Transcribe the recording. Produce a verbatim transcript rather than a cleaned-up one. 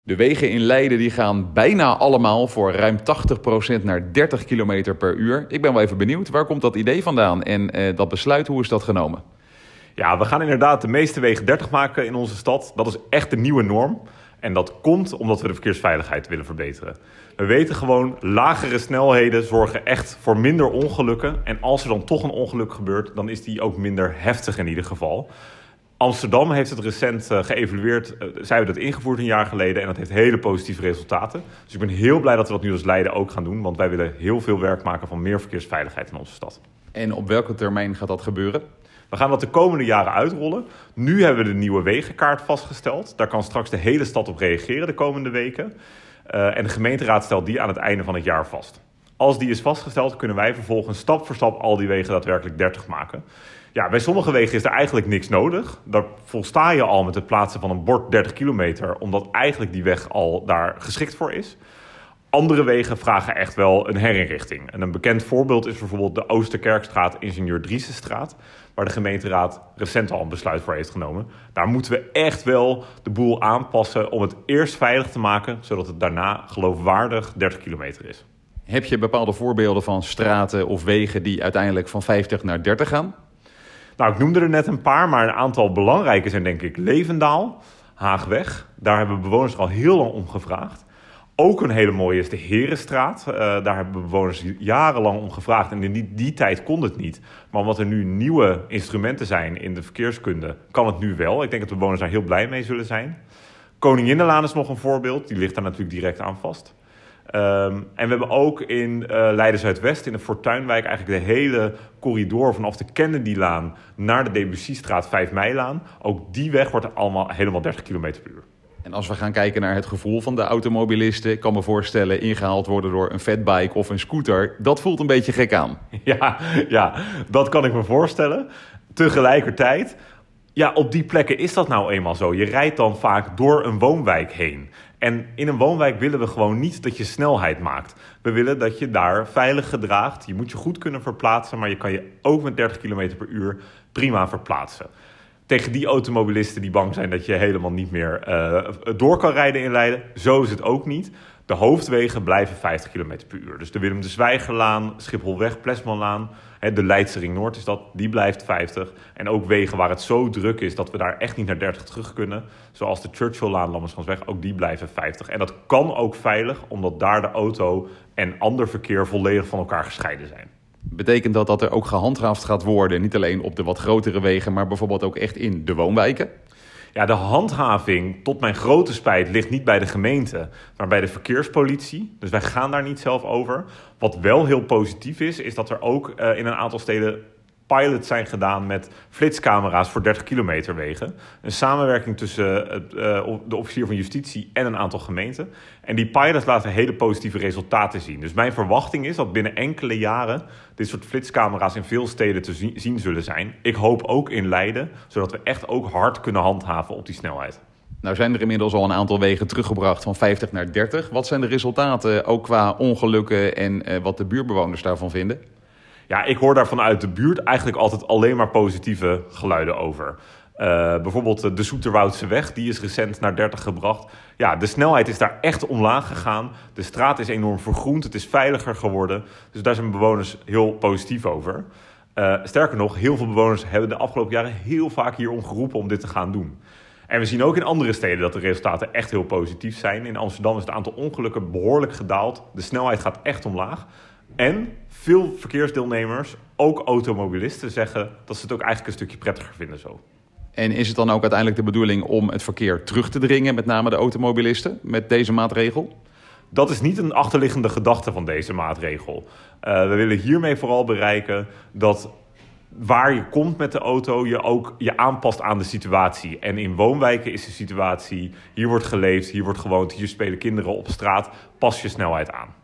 De wegen in Leiden die gaan bijna allemaal voor ruim tachtig procent naar dertig kilometer per uur. Ik ben wel even benieuwd, waar komt dat idee vandaan en uh, dat besluit, hoe is dat genomen? Ja, we gaan inderdaad de meeste wegen dertig maken in onze stad. Dat is echt de nieuwe norm. En dat komt omdat we de verkeersveiligheid willen verbeteren. We weten gewoon, lagere snelheden zorgen echt voor minder ongelukken. En als er dan toch een ongeluk gebeurt, dan is die ook minder heftig in ieder geval. Amsterdam heeft het recent uh, geëvalueerd. Uh, zij hebben dat ingevoerd een jaar geleden en dat heeft hele positieve resultaten. Dus ik ben heel blij dat we dat nu als Leiden ook gaan doen. Want wij willen heel veel werk maken van meer verkeersveiligheid in onze stad. En op welke termijn gaat dat gebeuren? We gaan dat de komende jaren uitrollen. Nu hebben we de nieuwe wegenkaart vastgesteld. Daar kan straks de hele stad op reageren de komende weken. Uh, en de gemeenteraad stelt die aan het einde van het jaar vast. Als die is vastgesteld, kunnen wij vervolgens stap voor stap al die wegen daadwerkelijk dertig maken. Ja, bij sommige wegen is er eigenlijk niks nodig. Daar volsta je al met het plaatsen van een bord dertig kilometer, omdat eigenlijk die weg al daar geschikt voor is. Andere wegen vragen echt wel een herinrichting. En een bekend voorbeeld is bijvoorbeeld de Oosterkerkstraat, Ingenieur Driesenstraat, waar de gemeenteraad recent al een besluit voor heeft genomen. Daar moeten we echt wel de boel aanpassen om het eerst veilig te maken, zodat het daarna geloofwaardig dertig kilometer is. Heb je bepaalde voorbeelden van straten of wegen die uiteindelijk van vijftig naar dertig gaan? Nou, ik noemde er net een paar, maar een aantal belangrijke zijn denk ik Levendaal, Haagweg. Daar hebben bewoners al heel lang om gevraagd. Ook een hele mooie is de Herenstraat. Uh, daar hebben bewoners jarenlang om gevraagd en in die, die tijd kon het niet. Maar omdat er nu nieuwe instrumenten zijn in de verkeerskunde, kan het nu wel. Ik denk dat de bewoners daar heel blij mee zullen zijn. Koninginnenlaan is nog een voorbeeld. Die ligt daar natuurlijk direct aan vast. Um, en we hebben ook in uh, Leiden-Zuidwest, in de Fortuinwijk, eigenlijk de hele corridor vanaf de Kennedylaan naar de Debussystraat, vijf meilaan. Ook die weg wordt allemaal helemaal dertig kilometer per uur. En als we gaan kijken naar het gevoel van de automobilisten, ik kan me voorstellen ingehaald worden door een fatbike of een scooter, dat voelt een beetje gek aan. Ja, ja, dat kan ik me voorstellen. Tegelijkertijd, ja, op die plekken is dat nou eenmaal zo. Je rijdt dan vaak door een woonwijk heen. En in een woonwijk willen we gewoon niet dat je snelheid maakt. We willen dat je daar veilig gedraagt. Je moet je goed kunnen verplaatsen, maar je kan je ook met dertig kilometer per uur prima verplaatsen. Tegen die automobilisten die bang zijn dat je helemaal niet meer uh, door kan rijden in Leiden, zo is het ook niet. De hoofdwegen blijven vijftig kilometer per uur. Dus de Willem de Zwijgerlaan, Schipholweg, Plesmanlaan, de Leidse Ring Noord is dat, die blijft vijftig. En ook wegen waar het zo druk is dat we daar echt niet naar dertig terug kunnen, zoals de Churchilllaan, Lammerschansweg, ook die blijven vijftig. En dat kan ook veilig, omdat daar de auto en ander verkeer volledig van elkaar gescheiden zijn. Betekent dat dat er ook gehandhaafd gaat worden, niet alleen op de wat grotere wegen, maar bijvoorbeeld ook echt in de woonwijken? Ja, de handhaving, tot mijn grote spijt, ligt niet bij de gemeente, maar bij de verkeerspolitie. Dus wij gaan daar niet zelf over. Wat wel heel positief is, is dat er ook uh, in een aantal steden pilots zijn gedaan met flitscamera's voor dertig kilometer wegen. Een samenwerking tussen uh, de officier van justitie en een aantal gemeenten. En die pilots laten hele positieve resultaten zien. Dus mijn verwachting is dat binnen enkele jaren dit soort flitscamera's in veel steden te zien zullen zijn. Ik hoop ook in Leiden, zodat we echt ook hard kunnen handhaven op die snelheid. Nou zijn er inmiddels al een aantal wegen teruggebracht van vijftig naar dertig. Wat zijn de resultaten, ook qua ongelukken en uh, wat de buurtbewoners daarvan vinden? Ja, ik hoor daar vanuit de buurt eigenlijk altijd alleen maar positieve geluiden over. Uh, bijvoorbeeld de Zoeterwoudseweg, die is recent naar dertig gebracht. Ja, de snelheid is daar echt omlaag gegaan. De straat is enorm vergroend, het is veiliger geworden. Dus daar zijn bewoners heel positief over. Uh, sterker nog, heel veel bewoners hebben de afgelopen jaren heel vaak hierom geroepen om dit te gaan doen. En we zien ook in andere steden dat de resultaten echt heel positief zijn. In Amsterdam is het aantal ongelukken behoorlijk gedaald. De snelheid gaat echt omlaag. En veel verkeersdeelnemers, ook automobilisten, zeggen dat ze het ook eigenlijk een stukje prettiger vinden zo. En is het dan ook uiteindelijk de bedoeling om het verkeer terug te dringen, met name de automobilisten, met deze maatregel? Dat is niet een achterliggende gedachte van deze maatregel. Uh, we willen hiermee vooral bereiken dat waar je komt met de auto, je ook je aanpast aan de situatie. En in woonwijken is de situatie, hier wordt geleefd, hier wordt gewoond, hier spelen kinderen op straat, pas je snelheid aan.